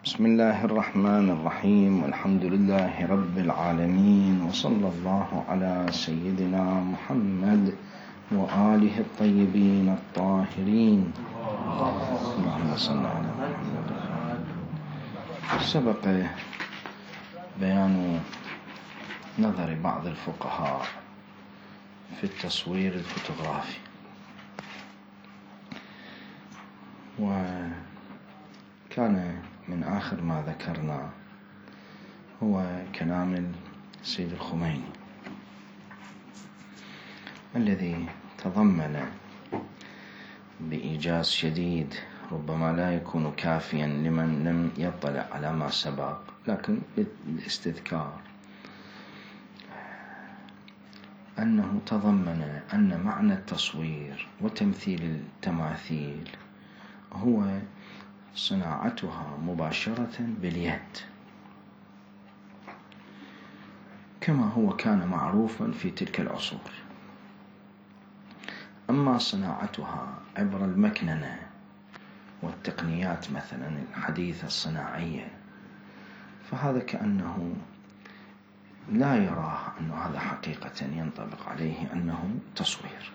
بسم الله الرحمن الرحيم، والحمد لله رب العالمين، وصلى الله على سيدنا محمد وآله الطيبين الطاهرين. اللهم صل على محمد. سبق بيان نظر بعض الفقهاء في التصوير الفوتوغرافي، وكان من آخر ما ذكرنا هو كلام السيد الخميني الذي تضمن بإيجاز شديد، ربما لا يكون كافيا لمن لم يطلع على ما سبق، لكن بالاستذكار أنه تضمن أن معنى التصوير وتمثيل التماثيل هو صناعتها مباشرة باليد، كما هو كان معروفا في تلك العصور. أما صناعتها عبر المكننة والتقنيات مثلا الحديثة الصناعية، فهذا كأنه لا يراه أن هذا حقيقة ينطبق عليه أنه تصوير.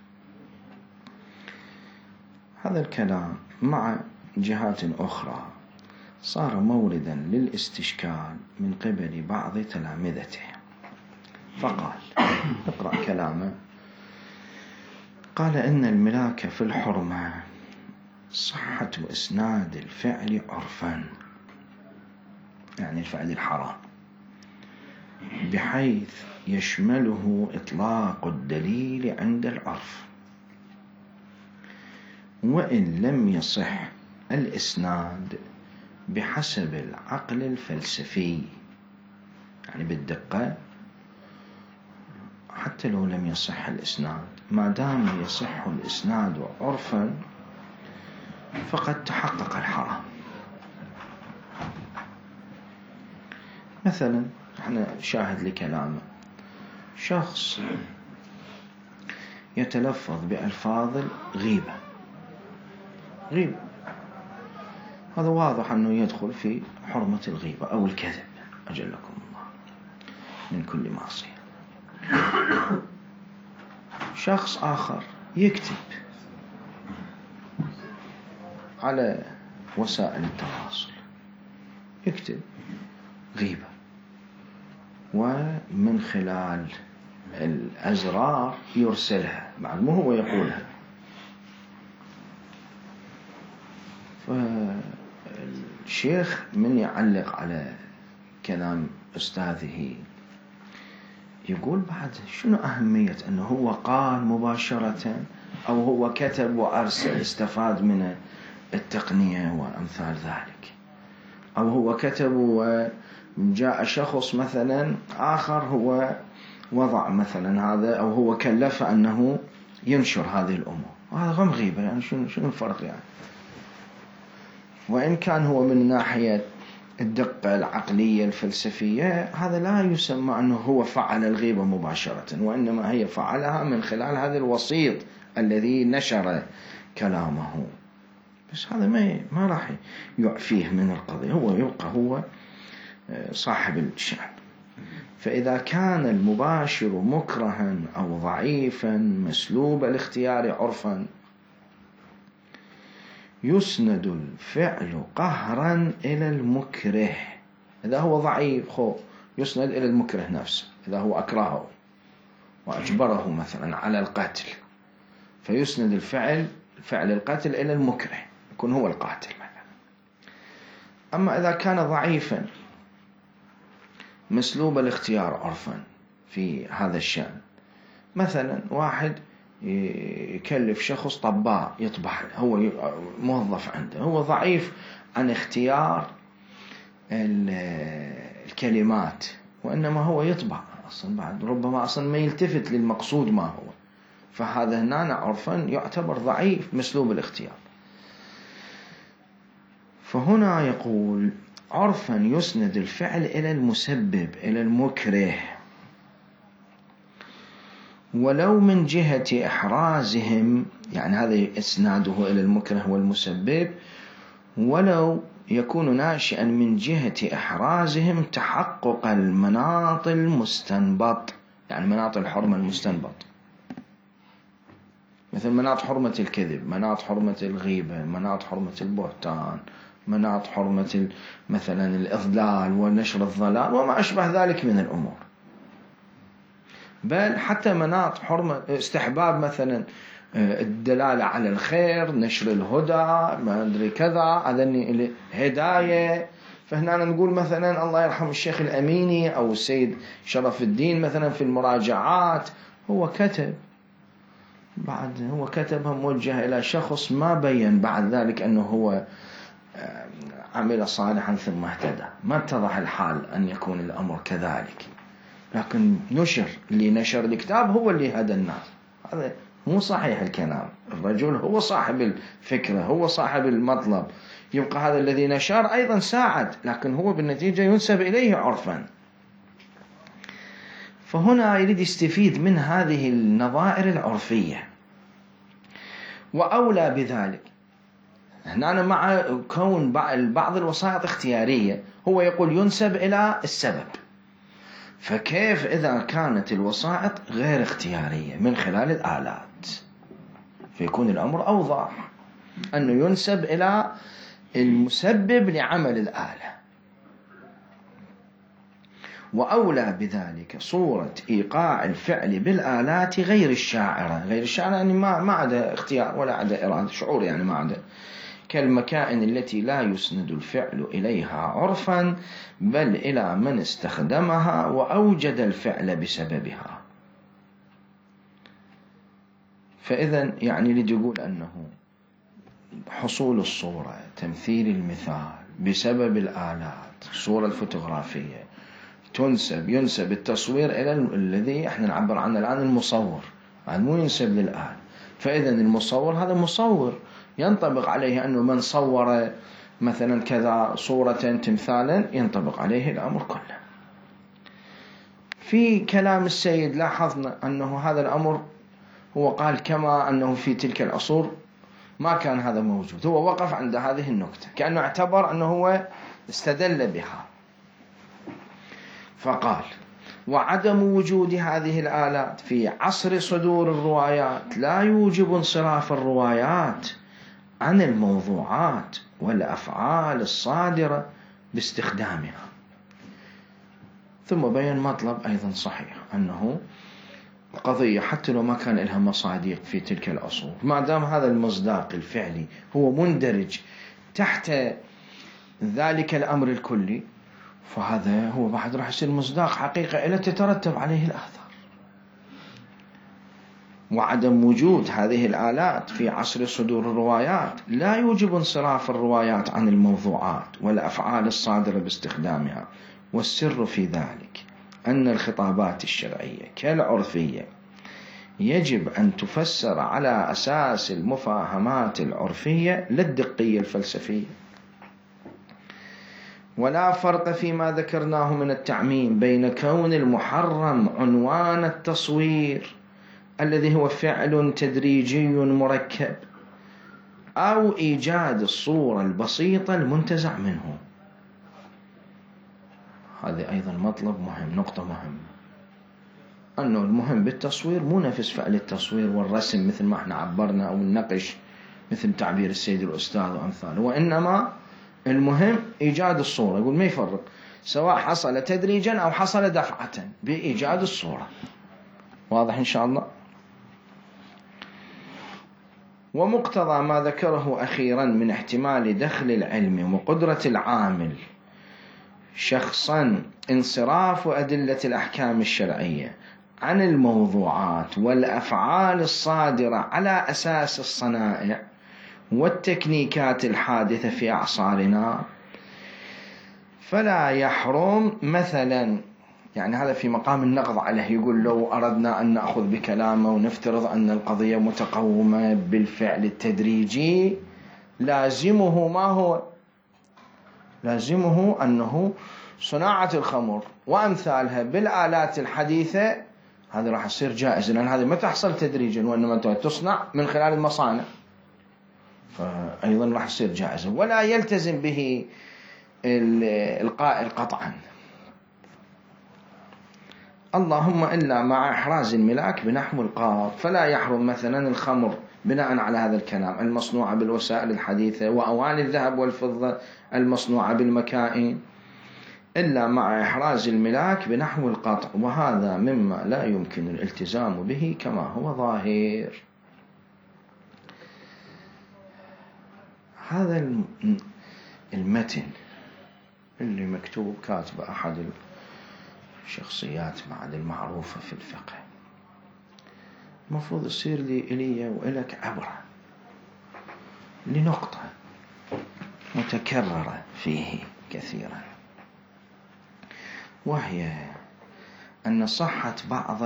هذا الكلام مع جهات أخرى صار موردا للاستشكال من قبل بعض تلامذته، فقال اقرأ كلامه. قال إن الملاك في الحرمة صحة إسناد الفعل عرفا، يعني الفعل الحرام، بحيث يشمله إطلاق الدليل عند العرف، وإن لم يصح الإسناد بحسب العقل الفلسفي، يعني بالدقة، حتى لو لم يصح الإسناد، ما دام يصح الإسناد عرفا فقد تحقق الحرام. مثلا احنا شاهد لكلامه، شخص يتلفظ بألفاظ الغيبة، هذا واضح أنه يدخل في حرمة الغيبة أو الكذب، أجلكم الله من كل معصية. شخص آخر يكتب على وسائل التواصل، يكتب غيبة، ومن خلال الأزرار يرسلها، بعد ما هو يقولها. فالشيخ من يعلق على كلام أستاذه يقول بعد شنو أهمية أنه هو قال مباشرة، أو هو كتب وأرسل استفاد من التقنية وأمثال ذلك، أو هو كتب وجاء شخص مثلا آخر هو وضع مثلا هذا، أو هو كلف أنه ينشر هذه الأمور، وهذا غم غيبة. يعني شنو الفرق يعني؟ وإن كان هو من ناحية الدقة العقلية الفلسفية هذا لا يسمى أنه هو فعل الغيبة مباشرة، وإنما هي فعلها من خلال هذا الوسيط الذي نشر كلامه. بس هذا ما راح يعفيه من القضية، هو يبقى هو صاحب الشأن. فإذا كان المباشر مكرها أو ضعيفا مسلوب الاختيار عرفا، يسند الفعل قهرا إلى المكره. إذا هو ضعيف يسند إلى المكره نفسه، إذا هو أكرهه وأجبره مثلا على القتل، فيسند فعل القتل إلى المكره، يكون هو القاتل مثلا. أما إذا كان ضعيفا مسلوب الاختيار عرفا في هذا الشأن، مثلا واحد يكلف شخص طباع يطبع، هو موظف عنده، هو ضعيف عن اختيار الكلمات، وإنما هو يطبع أصلا، بعد ربما أصلا ما يلتفت للمقصود ما هو، فهذا هنا عرفا يعتبر ضعيف مسلوب الاختيار. فهنا يقول عرفا يسند الفعل إلى المسبب، إلى المكره، ولو من جهة إحرازهم، يعني هذا إسناده إلى المكره والمسبب، ولو يكون ناشئا من جهة إحرازهم تحقق المناط المستنبط، يعني مناط الحرمة المستنبط، مثل مناط حرمة الكذب، مناط حرمة الغيبة، مناط حرمة البهتان، مناط حرمة مثلا الإضلال ونشر الضلال وما أشبه ذلك من الأمور. بل حتى مناط حرمة استحباب مثلا الدلالة على الخير، نشر الهدى، ما أدري كذا، أذني هداية. فهنا نقول مثلا الله يرحم الشيخ الأميني أو السيد شرف الدين مثلا في المراجعات هو كتبها موجهة إلى شخص ما بين بعد ذلك أنه هو عمل صالحا ثم اهتدى، ما اتضح الحال أن يكون الأمر كذلك، لكن نشر، اللي نشر الكتاب هو اللي هدى الناس. هذا مو صحيح الكلام. الرجل هو صاحب الفكرة، هو صاحب المطلب، يبقى هذا الذي نشر أيضا ساعد، لكن هو بالنتيجة ينسب إليه عرفا. فهنا يريد يستفيد من هذه النظائر العرفية. وأولى بذلك هنا مع كون بعض الوسائط اختيارية، هو يقول ينسب إلى السبب، فكيف إذا كانت الوسائط غير اختيارية من خلال الآلات؟ فيكون الأمر أوضح أنه ينسب إلى المسبب لعمل الآلة. وأولى بذلك صورة إيقاع الفعل بالآلات غير الشاعرة. غير الشاعرة يعني ما عدا اختيار ولا عدا إرادة، شعور يعني ما عدا، كالمكائن التي لا يسند الفعل إليها عرفا بل إلى من استخدمها وأوجد الفعل بسببها. فإذا يعني يريد يقول أنه حصول الصورة، تمثيل المثال بسبب الآلات، الصورة الفوتوغرافية ينسب التصوير إلى الذي احنا نعبر عنه الآن المصور، يعني مو ينسب للآلة. فإذا المصور هذا مصور، ينطبق عليه أنه من صور مثلا كذا صورة تمثالا ينطبق عليه الأمر كله. في كلام السيد لاحظنا أنه هذا الأمر هو قال كما أنه في تلك العصور ما كان هذا موجود، هو وقف عند هذه النقطة كأنه اعتبر أنه هو استدل بها، فقال وعدم وجود هذه الآلات في عصر صدور الروايات لا يوجب انصراف الروايات عن الموضوعات والأفعال الصادرة باستخدامها. ثم بين مطلب أيضا صحيح، أنه قضية حتى لو ما كان لها مصادق في تلك العصور، ما دام هذا المصداق الفعلي هو مندرج تحت ذلك الأمر الكلي، فهذا هو بعد راح يصير مصداق حقيقة إلى تترتب عليه الآثار. وعدم وجود هذه الآلات في عصر صدور الروايات لا يوجب انصراف الروايات عن الموضوعات والأفعال الصادرة باستخدامها. والسر في ذلك أن الخطابات الشرعية كالعرفية يجب أن تفسر على أساس المفاهمات العرفية لا الدقية الفلسفية. ولا فرق فيما ذكرناه من التعميم بين كون المحرم عنوان التصوير الذي هو فعل تدريجي مركب أو إيجاد الصورة البسيطة المنتزع منه. هذا أيضا مطلب مهم، نقطة مهمة، أنه المهم بالتصوير مو نفس فعل التصوير والرسم مثل ما احنا عبرنا، أو النقش مثل تعبير السيد الأستاذ وأمثاله، وإنما المهم إيجاد الصورة. يقول ما يفرق سواء حصل تدريجا أو حصل دفعة بإيجاد الصورة. واضح إن شاء الله. ومقتضى ما ذكره أخيرا من احتمال دخل العلم وقدرة العامل شخصا انصراف أدلة الأحكام الشرعية عن الموضوعات والأفعال الصادرة على أساس الصنائع والتكنيكات الحادثة في أعصارنا، فلا يحرم مثلا، يعني هذا في مقام النقض عليه، يقول لو أردنا أن نأخذ بكلامه ونفترض أن القضية متقومة بالفعل التدريجي، لازمه ما هو؟ لازمه أنه صناعة الخمر وأمثالها بالآلات الحديثة هذا راح يصير جائز، لأن هذه ما تحصل تدريجا وإنما تصنع من خلال المصانع. فأيضا راح يصير جائزة، ولا يلتزم به القائل قطعا، اللهم إلا مع إحراز الملاك بنحو القاط، فلا يحرم مثلا الخمر بناء على هذا الكلام المصنوعة بالوسائل الحديثة وأواني الذهب والفضة المصنوعة بالمكائن، إلا مع إحراز الملاك بنحو القطع، وهذا مما لا يمكن الالتزام به كما هو ظاهر. هذا المتن اللي مكتوب كاتب أحد الشخصيات بعد المعروفة في الفقه، المفروض يصير لي وإلك عبرة لنقطة متكررة فيه كثيرا، وهي أن صحة بعض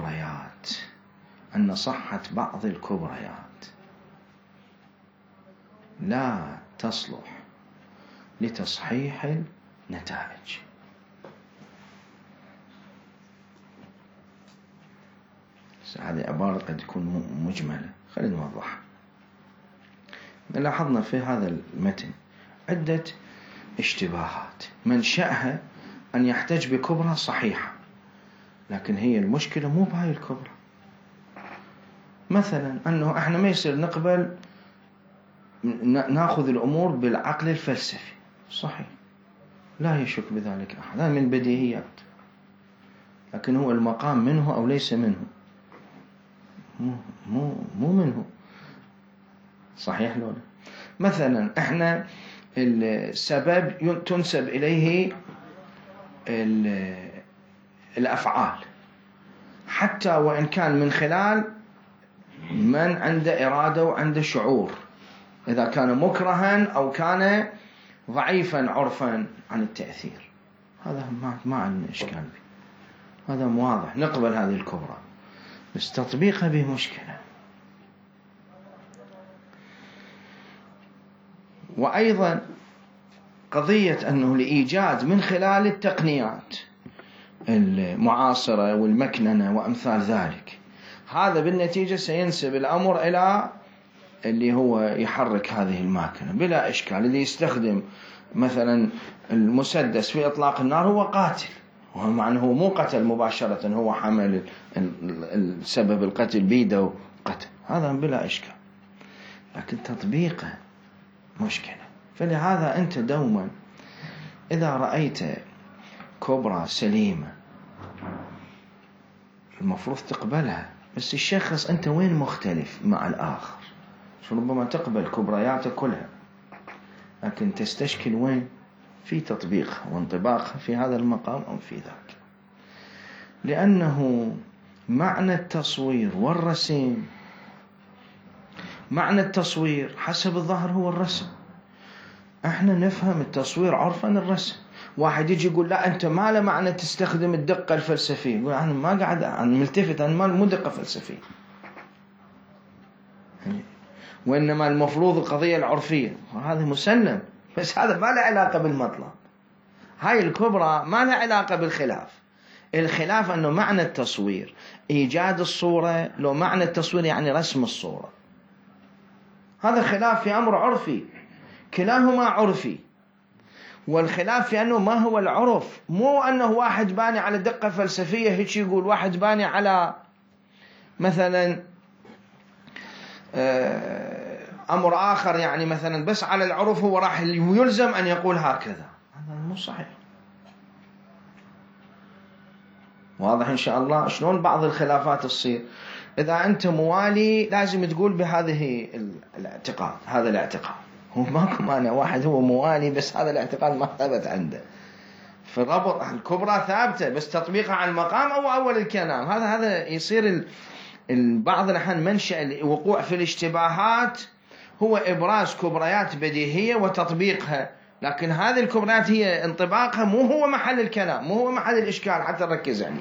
الكبريات لا تصلح لتصحيح النتائج. هذه عبارة قد تكون مجملة، خلينا نوضحها. لاحظنا في هذا المتن عدة اشتباهات منشأها أن يحتج بكبرى صحيحة، لكن هي المشكلة مو بهاي الكبرى. مثلا أنه احنا ما يصير نقبل ناخذ الأمور بالعقل الفلسفي، صحيح، لا يشك بذلك أحد، هذا من البديهيات، لكن هو المقام منه أو ليس منه، مو منه، صحيح لولا. مثلا احنا السبب تنسب إليه الأفعال، حتى وإن كان من خلال من عنده إرادة وعنده شعور، إذا كان مكرها أو كان ضعيفا عرفا عن التأثير، هذا ما عندنا إشكال به، هذا واضح، نقبل هذه الكبرى، بس تطبيقها به مشكلة. وأيضا قضية أنه لإيجاد من خلال التقنيات المعاصرة والمكننة وأمثال ذلك، هذا بالنتيجة سينسب الأمر إلى اللي هو يحرك هذه الماكنة بلا إشكال. اللي يستخدم مثلا المسدس في إطلاق النار هو قاتل، ومع أنه مو قتل مباشرة، هو حمل السبب القتل بيده قتل، هذا بلا إشكال، لكن تطبيقه مشكلة. فلهذا أنت دوما إذا رأيت كبرى سليمة المفروض تقبلها، بس الشخص أنت وين مختلف مع الآخر، ربما تقبل كبرياته كلها، لكن تستشكل وين في تطبيقها وانطباقها في هذا المقام أو في ذاك. لأنه معنى التصوير والرسم، معنى التصوير حسب الظاهر هو الرسم، احنا نفهم التصوير عرفا الرسم. واحد يجي يقول لا أنت ما له معنى تستخدم الدقة الفلسفية، يقول أنا ما قاعد ملتفت، أنا مو دقة فلسفية، وإنما المفروض القضية العرفية، وهذا مسلم، بس هذا ما له علاقة بالمطلب. هاي الكبرى ما له علاقة بالخلاف. الخلاف أنه معنى التصوير إيجاد الصورة، لو معنى التصوير يعني رسم الصورة، هذا خلاف في أمر عرفي، كلاهما عرفي. والخلاف في أنه ما هو العرف، مو أنه واحد باني على دقة فلسفية هيك يقول، واحد باني على مثلا أمر آخر، يعني مثلا بس على العرف هو راح يلزم أن يقول هكذا، هذا مو صحيح. واضح إن شاء الله شلون بعض الخلافات تصير. إذا أنت موالي لازم تقول بهذه الاعتقاد، هذا الاعتقاد، هو ماكو مانع واحد هو موالي بس هذا الاعتقاد ما ثبت عنده، فربط الكبرى ثابتة بس تطبيقها على المقام أو أول الكلام، هذا يصير بعض الأحيان منشأ الوقوع في الاشتباهات هو إبراز كبريات بديهية وتطبيقها، لكن هذه الكبريات هي انطباقها مو هو محل الكلام، مو هو محل الإشكال حتى نركز عليه.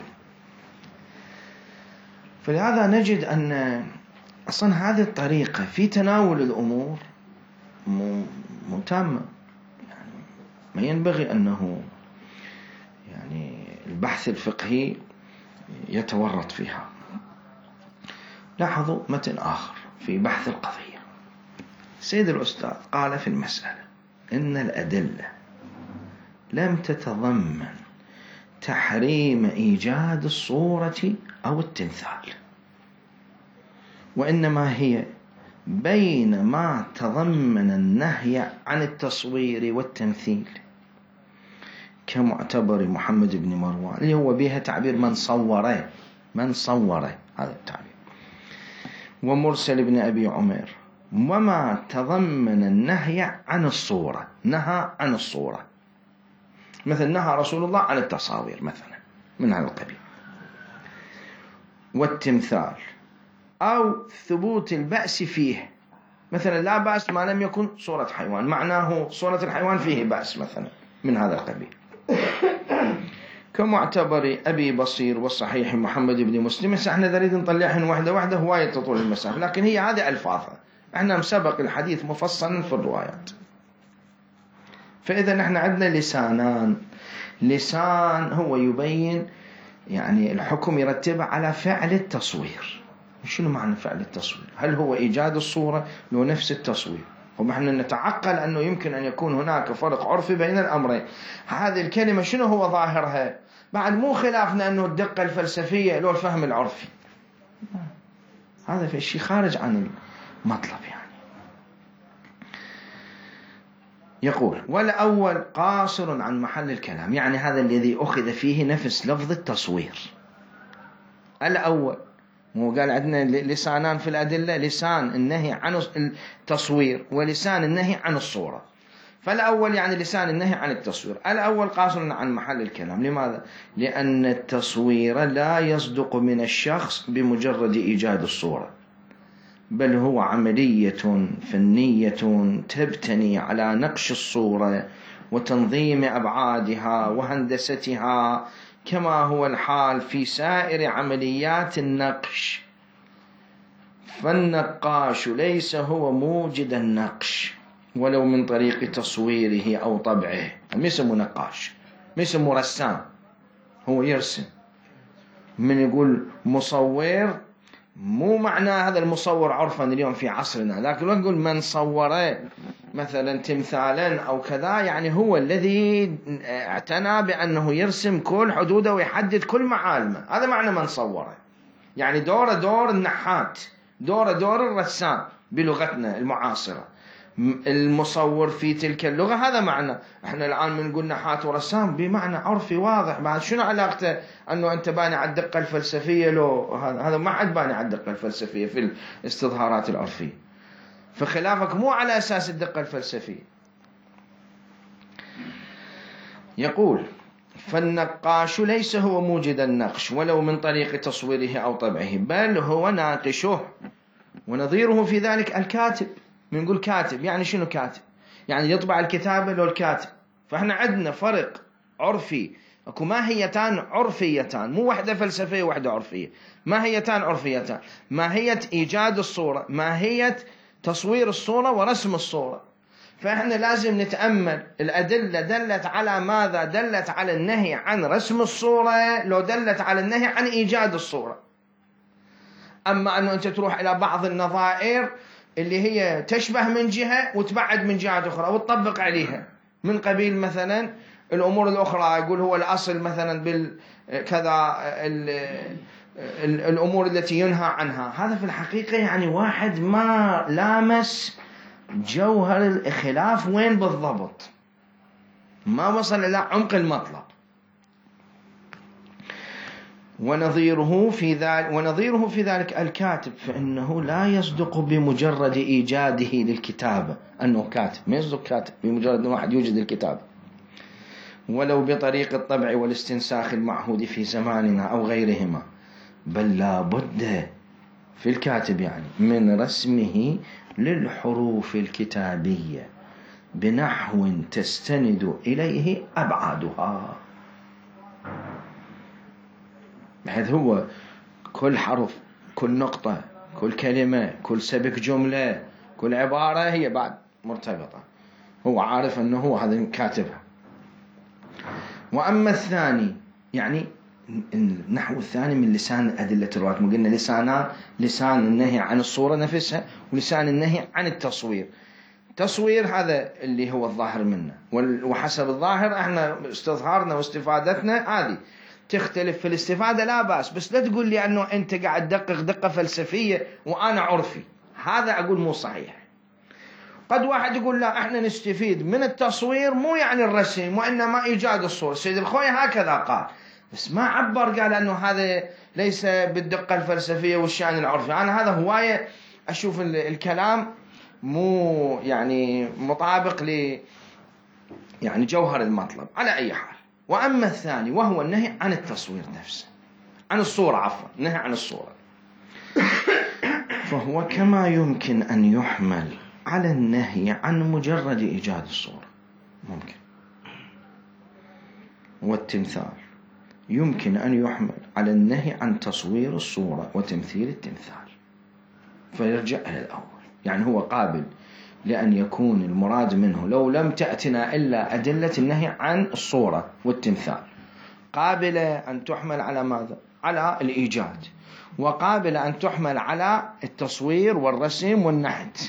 فلهذا نجد أن أصلا هذه الطريقة في تناول الأمور مو تامة، يعني ما ينبغي أنه يعني البحث الفقهي يتورط فيها. لاحظوا متن آخر في بحث القضية، سيد الأستاذ قال في المسألة إن الأدلة لم تتضمن تحريم إيجاد الصورة أو التمثال، وإنما هي بين ما تضمن النهي عن التصوير والتمثيل، كمعتبر محمد بن مروان اللي هو بها تعبير من صوره، هذا التعبير، ومرسل بن أبي عمر، وما تضمن النهي عن الصورة، نهى عن الصورة، مثل نهى رسول الله عن التصاوير مثلا من هذا القبيل، والتمثال، أو ثبوت البأس فيه، مثلا لا بأس ما لم يكن صورة حيوان، معناه صورة الحيوان فيه بأس مثلا من هذا القبيل، كمعتبر أبي بصير والصحيح محمد بن مسلم. احنا نريد نطلعهن واحدة واحدة، هواية تطول المسافة، لكن هي هذه ألفاظها، احنا مسبق الحديث مفصلا في الروايات. فإذا نحن عندنا لسانان، لسان هو يبين يعني الحكم يرتب على فعل التصوير. شنو معنى فعل التصوير؟ هل هو إيجاد الصورة لو نفس التصوير؟ ونحن نتعقل أنه يمكن أن يكون هناك فرق عرفي بين الأمرين. هذه الكلمة شنو هو ظاهرها؟ بعد مو خلافنا أنه الدقة الفلسفية لو الفهم العرفي، هذا في شيء خارج عن المطلب يعني. يقول والأول قاصر عن محل الكلام، يعني هذا الذي أخذ فيه نفس لفظ التصوير. الأول مو قال عندنا لسانان في الأدلة، لسان النهي عن التصوير ولسان النهي عن الصورة، فالأول يعني لسان النهي عن التصوير. الأول قاصر عن محل الكلام. لماذا؟ لأن التصوير لا يصدق من الشخص بمجرد إيجاد الصورة، بل هو عملية فنية تبتني على نقش الصورة وتنظيم أبعادها وهندستها، كما هو الحال في سائر عمليات النقش. فالنقاش ليس هو موجد النقش ولو من طريق تصويره أو طبعه، ما يسمى نقاش، ما يسمى رسام، هو يرسم. من يقول مصور مو معنى هذا المصور عرفا اليوم في عصرنا، لكن لو نقول من صور مثلا تمثالا أو كذا، يعني هو الذي اعتنى بأنه يرسم كل حدوده ويحدد كل معالمه، هذا معنى من صور. يعني دور دور النحات، دور دور الرسام بلغتنا المعاصرة، المصور في تلك اللغة، هذا معنى. احنا الآن بنقول نحات ورسام بمعنى عرفي واضح. بعد شنو علاقته أنه أنت باني على الدقة الفلسفية؟ لو هذا ما حد باني على الدقة الفلسفية في الاستظهارات العرفية، فخلافك مو على أساس الدقة الفلسفية. يقول فالنقاش ليس هو موجد النقش ولو من طريق تصويره أو طبعه، بل هو ناقشه. ونظيره في ذلك الكاتب. بنقول كاتب، يعني شنو كاتب؟ يعني يطبع الكتابة لو الكاتب. فاحنا عندنا فرق عرفي، اكو ماهيتان عرفيتان، مو واحدة فلسفية وواحدة عرفية، ماهيتان عرفيتان: ماهية إيجاد الصورة، ماهية تصوير الصورة ورسم الصورة. فاحنا لازم نتأمل الأدلة دلت على ماذا؟ دلت على النهي عن رسم الصورة لو دلت على النهي عن إيجاد الصورة. أما أنه أنت تروح إلى بعض النظائر اللي هي تشبه من جهة وتبعد من جهة أخرى وتطبق عليها، من قبيل مثلا الأمور الأخرى، يقول هو الأصل مثلا بالكذا الأمور التي ينهى عنها. هذا في الحقيقة يعني واحد ما لامس جوهر الخلاف وين بالضبط، ما وصل إلى عمق المطلب. ونظيره في ذلك الكاتب، فإنه لا يصدق بمجرد إيجاده للكتابة أنه كاتب، ما يصدق كاتب بمجرد أن واحد يوجد الكتاب، ولو بطريق الطبع والاستنساخ المعهود في زماننا أو غيرهما، بل لا بد في الكاتب يعني من رسمه للحروف الكتابية بنحو تستند إليه أبعادها، بحيث هو كل حرف، كل نقطة، كل كلمة، كل سبك جملة، كل عبارة هي بعد مرتبطة، هو عارف أنه هو هذا كاتبها. وأما الثاني يعني النحو الثاني من لسان أدلة الرواية، قلنا لسان النهي عن الصورة نفسها ولسان النهي عن التصوير. تصوير هذا اللي هو الظاهر منه، وحسب الظاهر احنا استظهارنا واستفادتنا هذه تختلف في الاستفادة لا بأس، بس لا تقول لي أنه أنت قاعد تدقق دقة فلسفية وأنا عرفي، هذا أقول مو صحيح. قد واحد يقول لا احنا نستفيد من التصوير مو يعني الرسم وإنما إيجاد الصورة، سيد الخوي هكذا قال، بس ما عبر قال أنه هذا ليس بالدقة الفلسفية والشأن العرفي. أنا هذا هواية أشوف الكلام مو يعني مطابق ل يعني جوهر المطلب على أي حال. وأما الثاني وهو النهي عن التصوير نفسه، عن الصورة عفوا، نهي عن الصورة، فهو كما يمكن أن يحمل على النهي عن مجرد إيجاد الصورة ممكن، والتمثال يمكن أن يحمل على النهي عن تصوير الصورة وتمثيل التمثال، فيرجع إلى الأول. يعني هو قابل لأن يكون المراد منه لو لم تأتنا إلا أدلة النهي عن الصورة والتمثال، قابلة أن تحمل على ماذا؟ على الإيجاد، وقابلة أن تحمل على التصوير والرسم والنحت.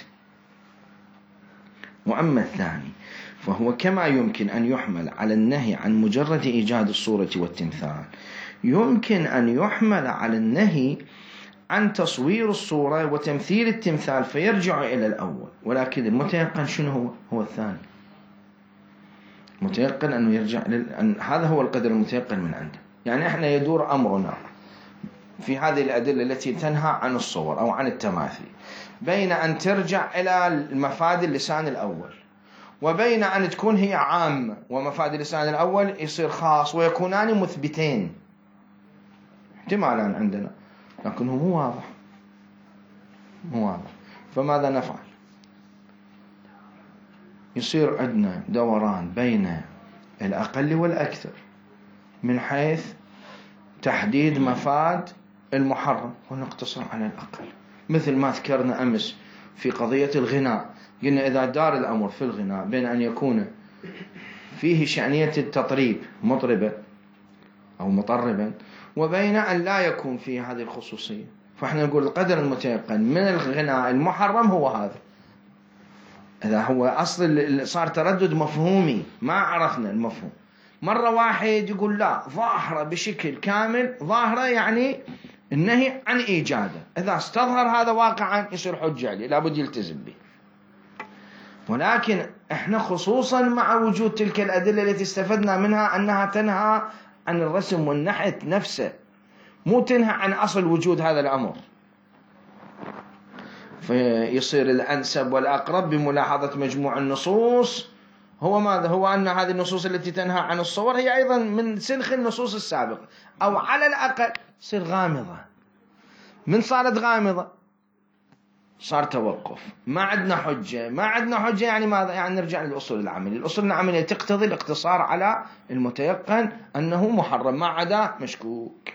وأما الثاني فهو كما يمكن أن يحمل على النهي عن مجرد إيجاد الصورة والتمثال، يمكن أن يحمل على النهي عن تصوير الصورة وتمثيل التمثال، فيرجع إلى الأول. ولكن المتيقن شنو هو الثاني، متيقن أنه يرجع هذا هو القدر المتيقن من عنده. يعني إحنا يدور أمرنا في هذه الأدلة التي تنهى عن الصور أو عن التماثيل بين أن ترجع إلى المفاد اللسان الأول، وبين أن تكون هي عامة ومفاد اللسان الأول يصير خاص، ويكونان مثبتين احتمالان عندنا، لكنه مو واضح. فماذا نفعل؟ يصير عندنا دوران بين الأقل والأكثر من حيث تحديد مفاد المحرم، ونقتصر على الأقل، مثل ما ذكرنا أمس في قضية الغناء. قلنا إذا دار الأمر في الغناء بين أن يكون فيه شأنية التطريب مطربا أو مطربا، وبين أن لا يكون فيه هذه الخصوصية، فإحنا نقول القدر المتيقن من الغناء المحرم هو هذا. إذا هو أصل صار تردد مفهومي، ما عرفنا المفهوم. مرة واحد يقول لا ظاهرة بشكل كامل، ظاهرة يعني النهي عن إيجاده، إذا استظهر هذا واقعا يصير حجة عليه، لابد يلتزم به. ولكن إحنا خصوصا مع وجود تلك الأدلة التي استفدنا منها أنها تنهى عن الرسم والنحت نفسه، مو تنهى عن أصل وجود هذا الأمر، فيصير الأنسب والأقرب بملاحظة مجموع النصوص هو ماذا؟ هو أن هذه النصوص التي تنهى عن الصور هي أيضا من سلخ النصوص السابقة، أو على الأقل تصير غامضة. من صارت غامضة صار توقف، ما عندنا حجة. يعني ماذا؟ يعني نرجع للأصول العملية. الأصول العملية تقتضي الاقتصار على المتيقن أنه محرم، ما عدا مشكوك.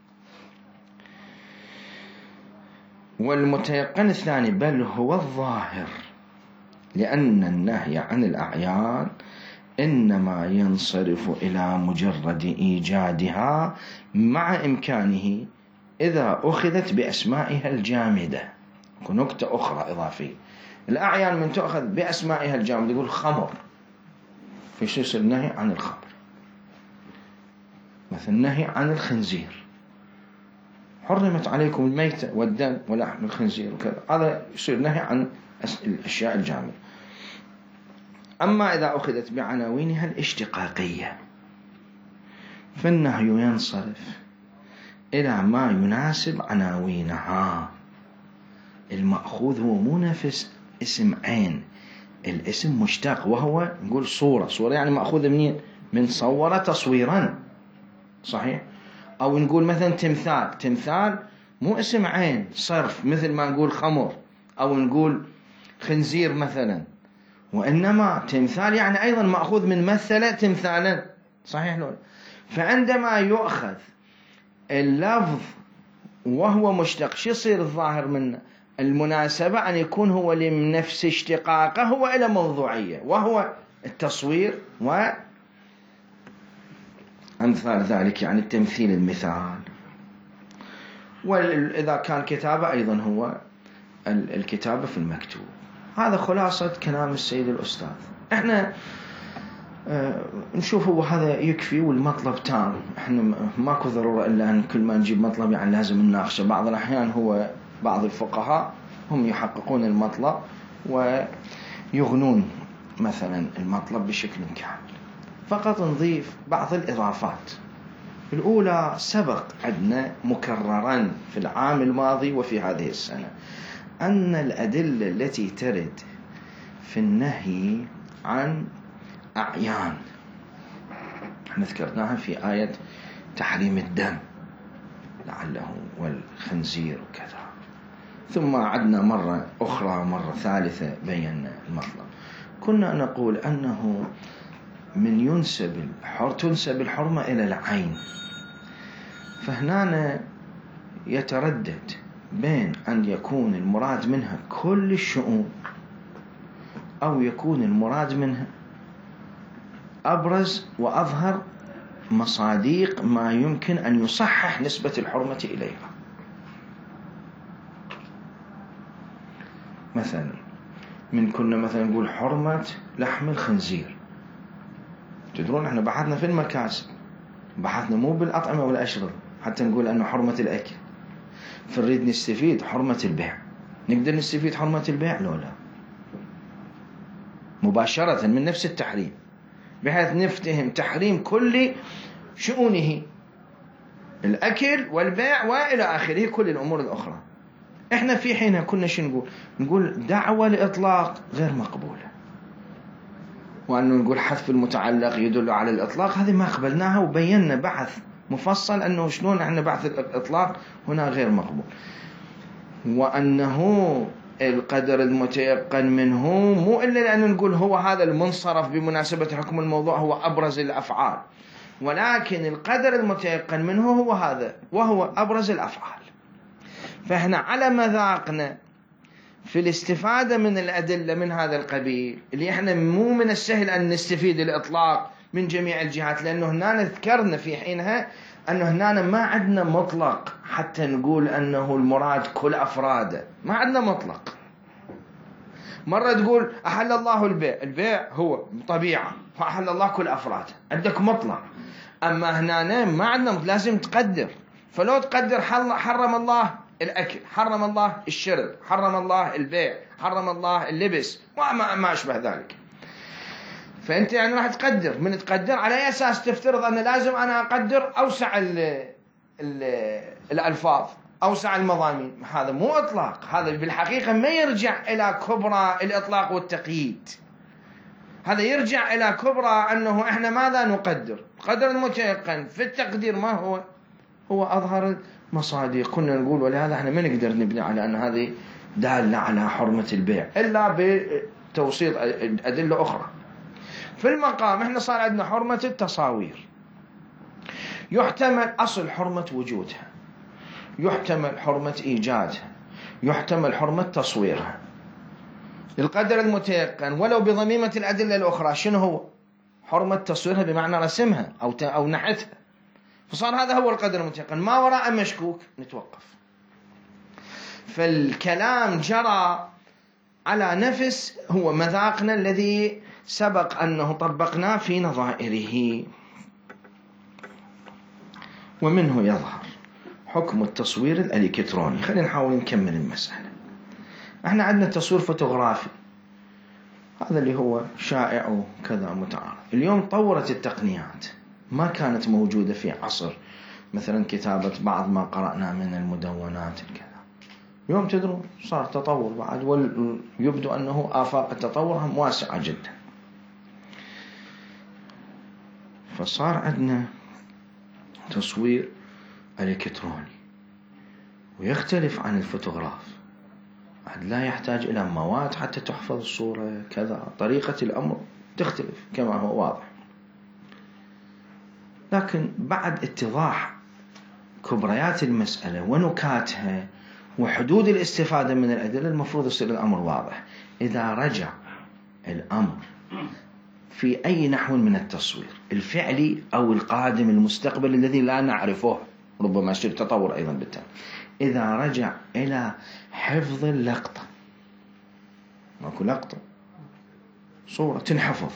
والمتيقن الثاني بل هو الظاهر، لأن النهي عن الأعيان إنما ينصرف إلى مجرد إيجادها مع إمكانه إذا أخذت بأسمائها الجامدة. نكتة أخرى إضافية، الأعيان من تأخذ بأسمائها الجامدة، يقول خمر، في شيء يصير النهي عن الخمر، مثل النهي عن الخنزير، حرمت عليكم الميتة والدم ولحم الخنزير وكذا، هذا يصير نهي عن الأشياء الجامدة. أما إذا أخذت بعناوينها الاشتقاقية فالنهي ينصرف إلى ما يناسب عناوينها. المأخوذ هو مو نفس اسم عين، الاسم مشتق، وهو نقول صورة يعني مأخوذة من صور تصويرا، صحيح؟ أو نقول مثلا تمثال مو اسم عين صرف، مثل ما نقول خمر أو نقول خنزير مثلا، وإنما تمثال يعني أيضا مأخوذ من مثل تمثالا، صحيح لون. فعندما يؤخذ اللفظ وهو مشتق شو يصير الظاهر منه؟ المناسبة أن يكون هو لنفس اشتقاقه هو إلى موضوعية، وهو التصوير وأمثال ذلك، يعني التمثيل، المثال. وإذا كان كتابة أيضا هو الكتابة في المكتوب. هذا خلاصة كلام السيد الأستاذ. احنا نشوف هو هذا يكفي والمطلب تام. احنا ماكو ضرورة إلا أن كل ما نجيب مطلب يعني لازم نناقشه. بعض الأحيان هو بعض الفقهاء هم يحققون المطلب ويغنون مثلا المطلب بشكل كامل. فقط نضيف بعض الإضافات. الأولى سبق عندنا مكررا في العام الماضي وفي هذه السنة أن الأدلة التي ترد في النهي عن أعيان احنا ذكرناها في آية تحريم الدم لعله والخنزير وكذا، ثم عدنا مرة أخرى مرة ثالثة بينا المطلب. كنا نقول أنه من تنسب الحرمة إلى العين، فهنا يتردد بين أن يكون المراد منها كل الشؤون أو يكون المراد منها أبرز وأظهر مصاديق ما يمكن أن يصحح نسبة الحرمة إليها. مثلا كنا مثلا نقول حرمة لحم الخنزير. تدرون احنا بحثنا في المكاسب، بحثنا مو بالأطعمة والأشربة حتى نقول أنه حرمة الأكل، فنريد نستفيد حرمة البيع. نقدر نستفيد حرمة البيع لو لا مباشرة من نفس التحريم، بحيث نفتهم تحريم كل شؤونه، الأكل والبيع وإلى آخره كل الأمور الأخرى. إحنا في حينها كنا شو نقول دعوة لإطلاق غير مقبولة، وأنه نقول حذف المتعلق يدل على الإطلاق، هذه ما قبلناها وبينا بحث مفصل أنه شلون إحنا بحث الإطلاق هنا غير مقبول، وأنه القدر المتيقن منه مو إلا لأن نقول هو هذا المنصرف بمناسبة حكم الموضوع هو أبرز الأفعال، ولكن القدر المتيقن منه هو هذا وهو أبرز الأفعال. فإحنا على مذاقنا في الاستفادة من الأدلة من هذا القبيل اللي إحنا مو من السهل أن نستفيد الإطلاق من جميع الجهات، لأنه هنا ذكرنا في حينها أنه هنا ما عندنا مطلق حتى نقول أنه المراد كل أفراده، ما عندنا مطلق. مرة تقول أحل الله البيع هو طبيعة وأحل الله كل أفراده، عندك مطلق. أما هنا ما عندنا، لازم تقدر. فلو تقدر حرم الله الأكل، حرم الله الشرب، حرم الله البيع، حرم الله اللبس وما أشبه ذلك. فأنت يعني راح تقدر، من تقدر على أي أساس تفترض أن لازم أنا أقدر أوسع الألفاظ، أوسع المضامين. هذا مو إطلاق، هذا بالحقيقة ما يرجع إلى كبرى الإطلاق والتقييد، هذا يرجع إلى كبرى أنه إحنا ماذا نقدر. القدر المتيقن في التقدير ما هو أظهر المصادق. كنا نقول ولهذا إحنا ما نقدر نبني على أن هذه دالة على حرمة البيع إلا بتوصيل أدلة أخرى. في المقام إحنا صار عندنا حرمة التصاوير، يحتمل أصل حرمة وجودها، يحتمل حرمة إيجادها، يحتمل حرمة تصويرها. القدر المتيقن ولو بضميمة الأدلة الأخرى شنو هو؟ حرمة تصويرها بمعنى رسمها أو نحتها. فصار هذا هو القدر المتيقن، ما وراء مشكوك نتوقف. فالكلام جرى على نفس هو مذاقنا الذي سبق أنه طبقناه في نظائره. ومنه يظهر حكم التصوير الإلكتروني. خلينا نحاول نكمل المسألة. احنا عندنا تصوير فوتوغرافي، هذا اللي هو شائع وكذا متعارف. اليوم طورت التقنيات، ما كانت موجودة في عصر مثلا كتابة بعض ما قرأنا من المدونات كذا. اليوم تدرون صار تطور بعد، ويبدو أنه آفاق التطور هم واسعة جدا. فصار عندنا تصوير إلكتروني ويختلف عن الفوتوغراف، لا يحتاج إلى مواد حتى تحفظ الصورة كذا، طريقة الأمر تختلف كما هو واضح. لكن بعد اتضاح كبريات المسألة ونكاتها وحدود الاستفادة من الأدلة المفروض يصير الأمر واضح. إذا رجع الأمر في أي نحو من التصوير الفعلي أو القادم المستقبل الذي لا نعرفه، ربما يصير تطور أيضا بالتالي، إذا رجع إلى حفظ اللقطة اكو لقطة صورة تنحفظ،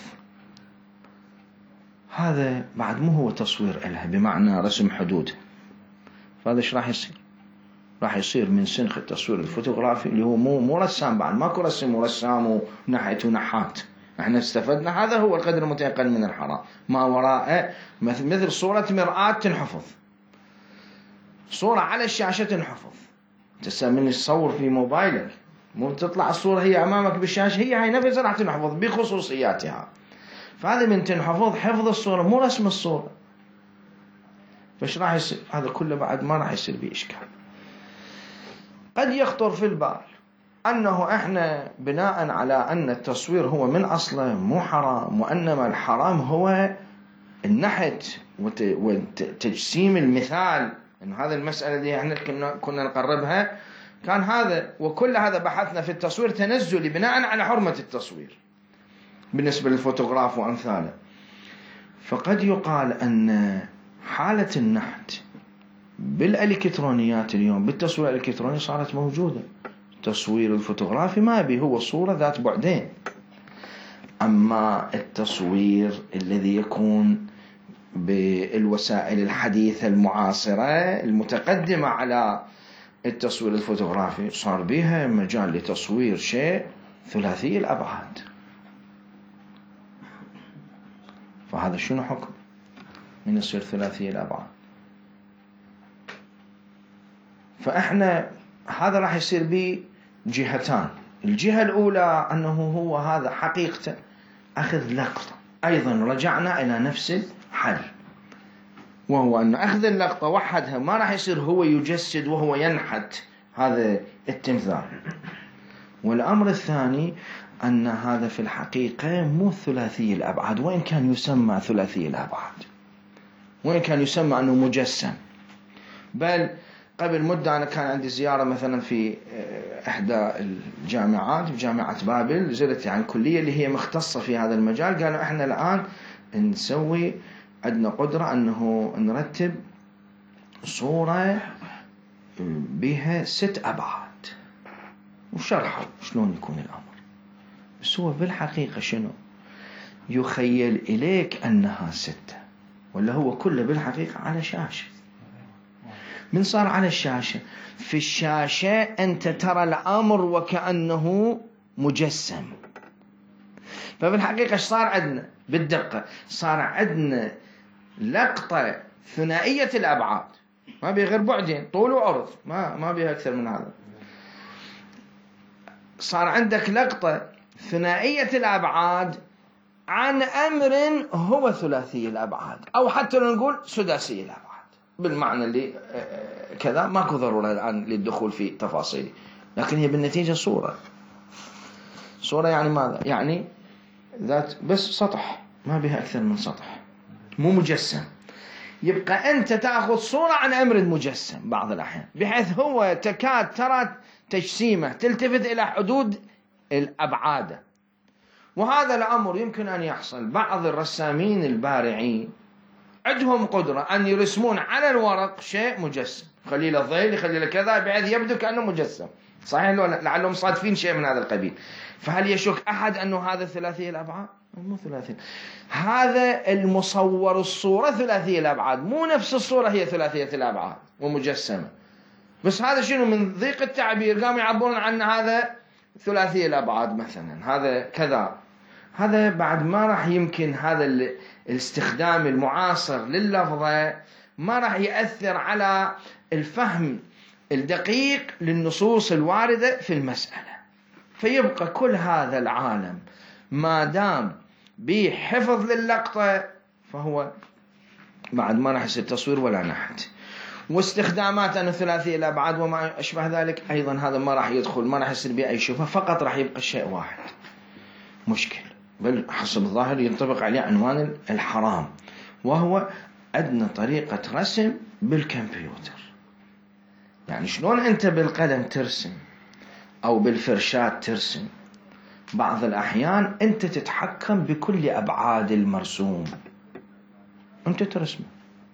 هذا بعد مو هو تصوير إلها بمعنى رسم حدود. فهذا ايش راح يصير؟ راح يصير من سنخ التصوير الفوتوغرافي اللي هو مو رسام، بعد ماكو رسم ورسام ونحت ونحات. احنا استفدنا هذا هو القدر المتيقن من الحرام، ما وراءه مثل صورة مرآة تنحفظ، صورة على الشاشة تنحفظ. من تصور في موبايلك مو تطلع الصورة هي أمامك بالشاشة، هي نفسها راح تنحفظ بخصوصياتها. فهذا من تنحفظ حفظ الصورة مو رسم الصورة. فايش راح يصير؟ هذا كله بعد ما راح يصير بإشكال. قد يخطر في البال أنه إحنا بناء على أن التصوير هو من أصله مو حرام، وأنما الحرام هو النحت وتجسيم المثال، إنه هذا المسألة اللي إحنا كنا نقربها كان هذا، وكل هذا بحثنا في التصوير تنزلي بناء على حرمة التصوير بالنسبة للفوتوغراف وأمثاله. فقد يقال أن حالة النحت بالإلكترونيات اليوم بالتصوير الإلكتروني صارت موجودة. التصوير الفوتوغرافي ما به، هو صورة ذات بعدين. أما التصوير الذي يكون بالوسائل الحديثة المعاصرة المتقدمة على التصوير الفوتوغرافي صار بها مجال لتصوير شيء ثلاثي الأبعاد. فهذا شنو حكم من يصير ثلاثي الأبعاد؟ فإحنا هذا راح يصير بجهتان. الجهة الأولى أنه هو هذا حقيقة أخذ لقطة، أيضا رجعنا إلى نفس الحل، وهو أن أخذ اللقطة وحدها ما راح يصير هو يجسد وهو ينحت هذا التمثال. والأمر الثاني أن هذا في الحقيقة مو ثلاثي الأبعاد، وإن كان يسمى ثلاثي الأبعاد، وإن كان يسمى أنه مجسم. بل قبل مدة أنا كان عندي زيارة مثلا في إحدى الجامعات، في جامعة بابل، زرت يعني الكلية اللي هي مختصة في هذا المجال. قالوا إحنا الآن نسوي عندنا قدرة أنه نرتب صورة بها 6 أبعاد، وشرحوا شلون يكون الأمر. بس هو بالحقيقة شنو؟ يخيل إليك أنها 6، ولا هو كله بالحقيقة على شاشة. من صار على الشاشة، في الشاشة أنت ترى الأمر وكأنه مجسم. فبالحقيقة صار عندنا بالدقة، صار عندنا لقطة ثنائية الأبعاد، ما بيه غير بعدين طول وعرض، ما بيه أكثر من هذا. صار عندك لقطة ثنائية الأبعاد عن أمر هو ثلاثي الأبعاد، أو حتى نقول سداسي الأبعاد بالمعنى اللي كذا. ماكو ضرورة الآن للدخول في تفاصيل، لكن هي بالنتيجة صورة يعني ماذا؟ يعني ذات بس سطح، ما بها أكثر من سطح، مو مجسم. يبقى أنت تأخذ صورة عن أمر مجسم بعض الأحيان، بحيث هو تكاد ترى تجسيمه تلتفت إلى حدود الأبعاد. وهذا الأمر يمكن أن يحصل. بعض الرسامين البارعين عندهم قدرة أن يرسمون على الورق شيء مجسم، خليل الظيل خليل كذا، بحيث يبدو كأنه مجسم. صحيح لعلهم صادفين شيء من هذا القبيل. فهل يشك أحد أنه هذا ثلاثي الأبعاد؟ مو ثلاثي. هذا المصور الصورة ثلاثي الأبعاد، مو نفس الصورة هي ثلاثية الأبعاد ومجسمة. بس هذا شنو من ضيق التعبير قاموا يعبرون عن هذا ثلاثي الأبعاد مثلا، هذا كذا. هذا بعد ما راح يمكن هذا الاستخدام المعاصر لللفظة ما راح يأثر على الفهم الدقيق للنصوص الواردة في المسألة. فيبقى كل هذا العالم ما دام بحفظ للقطة فهو بعد ما راح يصير تصوير ولا نحت. واستخدامات أنه ثلاثي الأبعاد وما أشبه ذلك أيضا هذا ما راح يدخل، ما راح يصير به أي شبهة، فقط راح يبقى شيء واحد مشكل، بل حسب الظاهر ينطبق عليه عنوان الحرام، وهو أدنى طريقة رسم بالكمبيوتر. يعني شلون أنت بالقلم ترسم أو بالفرشات ترسم، بعض الأحيان أنت تتحكم بكل أبعاد المرسوم، أنت ترسمه،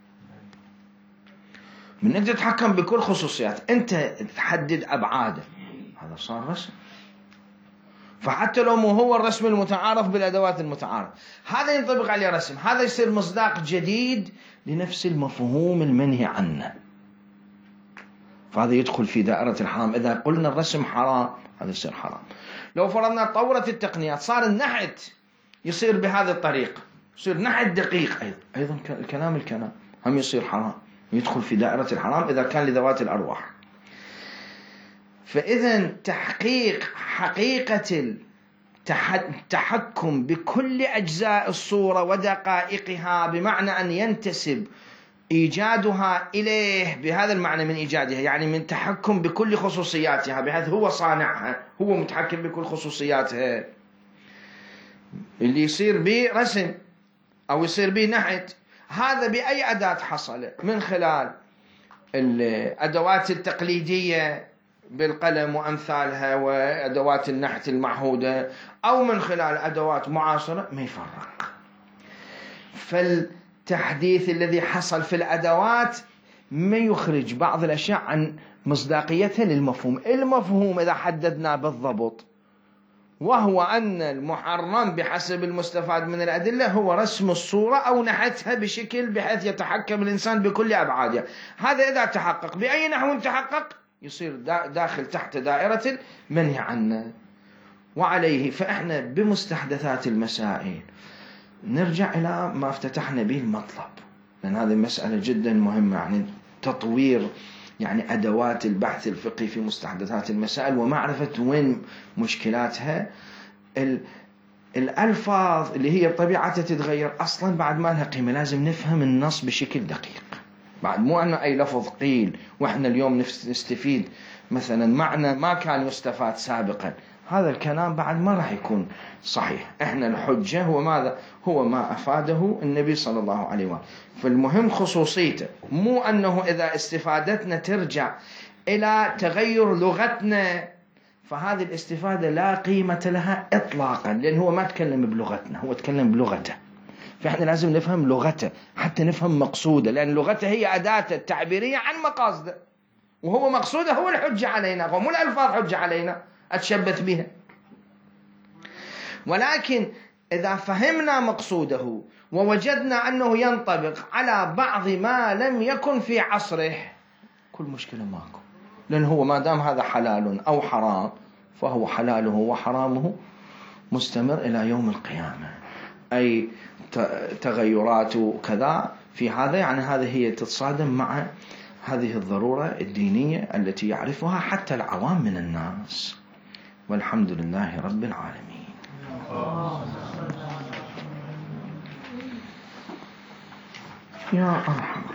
من أنت تتحكم بكل خصوصيات، أنت تحدد أبعاده، هذا صار رسم. فحتى لو مو هو الرسم المتعارف بالأدوات المتعارف، هذا ينطبق عليه رسم، هذا يصير مصداق جديد لنفس المفهوم المنهي عنه، فهذا يدخل في دائرة الحرام. إذا قلنا الرسم حرام هذا يصير حرام. لو فرضنا تطورت التقنيات صار النحت يصير بهذه الطريقة، يصير نحت دقيق، أيضا الكلام هم يصير حرام، يدخل في دائرة الحرام إذا كان لذوات الأرواح. فإذا تحقيق حقيقة التحكم بكل أجزاء الصورة ودقائقها، بمعنى أن ينتسب إيجادها إليه بهذا المعنى من إيجادها، يعني من تحكم بكل خصوصياتها، بحيث هو صانعها، هو متحكم بكل خصوصياتها. اللي يصير به رسم أو يصير به نحت، هذا بأي أداة حصل؟ من خلال الأدوات التقليدية بالقلم وأمثالها وأدوات النحت المعهودة، أو من خلال أدوات معاصرة، ما يفرق. فالتحديث الذي حصل في الأدوات ما يخرج بعض الأشياء عن مصداقيتها للمفهوم. المفهوم إذا حددنا بالضبط، وهو أن المحرم بحسب المستفاد من الأدلة هو رسم الصورة أو نحتها بشكل بحيث يتحكم الإنسان بكل أبعادها. هذا إذا تحقق بأي نحو تحقق يصير داخل تحت دائرة المنهي عنه. وعليه فإحنا بمستحدثات المسائل نرجع إلى ما افتتحنا به المطلب، لأن هذه مسألة جدا مهمة، يعني تطوير يعني أدوات البحث الفقهي في مستحدثات المسائل ومعرفة وين مشكلاتها. الألفاظ اللي هي بطبيعتها تتغير أصلا بعد ما لها قيمة، لازم نفهم النص بشكل دقيق، بعد مو أنه أي لفظ قيل وإحنا اليوم نستفيد مثلا معنى ما كان يستفاد سابقا، هذا الكلام بعد ما راح يكون صحيح. إحنا الحجة هو ماذا؟ هو ما أفاده النبي صلى الله عليه وسلم. فالمهم خصوصيته، مو أنه إذا استفادتنا ترجع إلى تغير لغتنا، فهذه الاستفادة لا قيمة لها إطلاقا، لأن هو ما تكلم بلغتنا، هو تكلم بلغته، فإحنا لازم نفهم لغته حتى نفهم مقصوده، لأن لغته هي أداة التعبيرية عن مقاصده، وهو مقصوده هو الحجة علينا، ومو الألفاظ حجة علينا أتشبث بها. ولكن إذا فهمنا مقصوده ووجدنا أنه ينطبق على بعض ما لم يكن في عصره، كل مشكلة ماكو، لأن هو ما دام هذا حلال أو حرام فهو حلاله وحرامه مستمر إلى يوم القيامة. أي تغيرات كذا في هذا، يعني هذه هي تتصادم مع هذه الضرورة الدينية التي يعرفها حتى العوام من الناس. والحمد لله رب العالمين. يا أرحم